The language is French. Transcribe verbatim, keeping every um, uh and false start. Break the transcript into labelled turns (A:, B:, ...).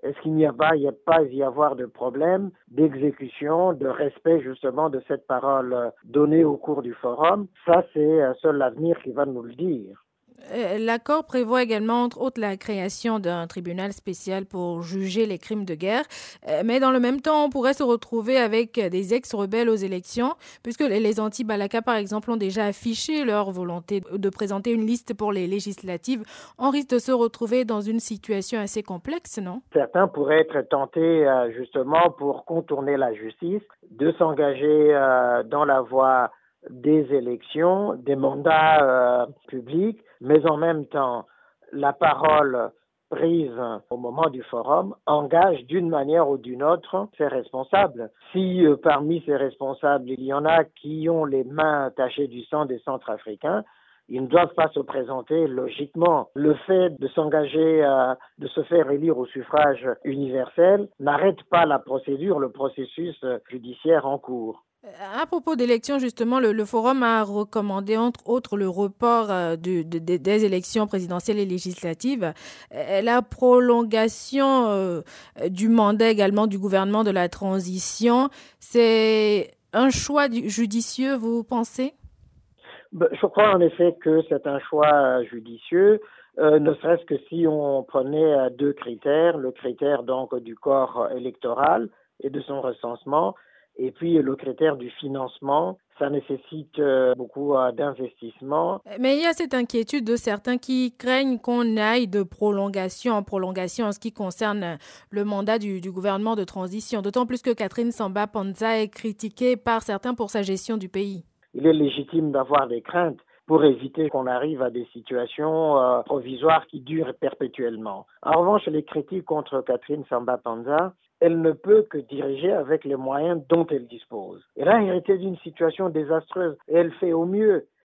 A: Est-ce qu'il n'y a pas, il n'y a pas y avoir de problème d'exécution, de respect justement de cette parole donnée au cours du forum? Ça, c'est seul l'avenir qui va nous le dire.
B: Euh, L'accord prévoit également, entre autres, la création d'un tribunal spécial pour juger les crimes de guerre. Euh, Mais dans le même temps, on pourrait se retrouver avec des ex-rebelles aux élections, puisque les les anti-Balaka, par exemple, ont déjà affiché leur volonté de présenter une liste pour les législatives. On risque de se retrouver dans une situation assez complexe, non?
A: Certains pourraient être tentés euh, justement pour contourner la justice, de s'engager euh, dans la voie des élections, des mandats euh, publics, mais en même temps, la parole prise au moment du forum engage d'une manière ou d'une autre ses responsables. Si euh, parmi ces responsables, il y en a qui ont les mains tachées du sang des Centrafricains, ils ne doivent pas se présenter logiquement. Le fait de s'engager, à, de se faire élire au suffrage universel n'arrête pas la procédure, le processus judiciaire en cours.
B: À propos d'élections, justement, le, le Forum a recommandé, entre autres, le report euh, de- de- de- des élections présidentielles et législatives, Euh, la prolongation euh, du mandat également du gouvernement de la transition. C'est un choix du- judicieux, vous pensez?
A: Ben, je crois en effet que c'est un choix judicieux, euh, ne serait-ce que si on prenait euh, deux critères, le critère donc du corps électoral et de son recensement, et puis le critère du financement. Ça nécessite euh, beaucoup euh, d'investissement.
B: Mais il y a cette inquiétude de certains qui craignent qu'on aille de prolongation en prolongation en ce qui concerne le mandat du, du gouvernement de transition, d'autant plus que Catherine Samba Panza est critiquée par certains pour sa gestion du pays.
A: Il est légitime d'avoir des craintes pour éviter qu'on arrive à des situations euh, provisoires qui durent perpétuellement. En revanche, les critiques contre Catherine Samba Panza, elle ne peut que diriger avec les moyens dont elle dispose. Elle a hérité d'une situation désastreuse et elle fait au mieux